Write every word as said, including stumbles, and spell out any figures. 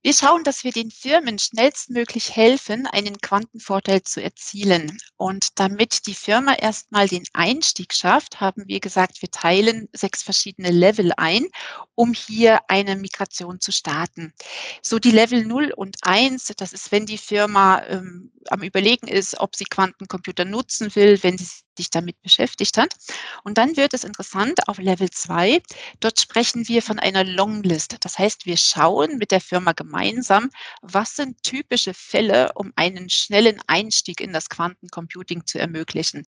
Wir schauen, dass wir den Firmen schnellstmöglich helfen, einen Quantenvorteil zu erzielen. Und damit die Firma erstmal den Einstieg schafft, haben wir gesagt, wir teilen sechs verschiedene Level ein, um hier eine Migration zu starten. So die Level null und eins, das ist, wenn die Firma ähm, am Überlegen ist, ob sie Quantencomputer nutzen will, wenn sie sich damit beschäftigt hat. Und dann wird es interessant auf Level zwei. Dort sprechen wir von einer Longlist. Das heißt, wir schauen mit der Firma gemeinsam, was sind typische Fälle, um einen schnellen Einstieg in das Quantencomputing zu ermöglichen.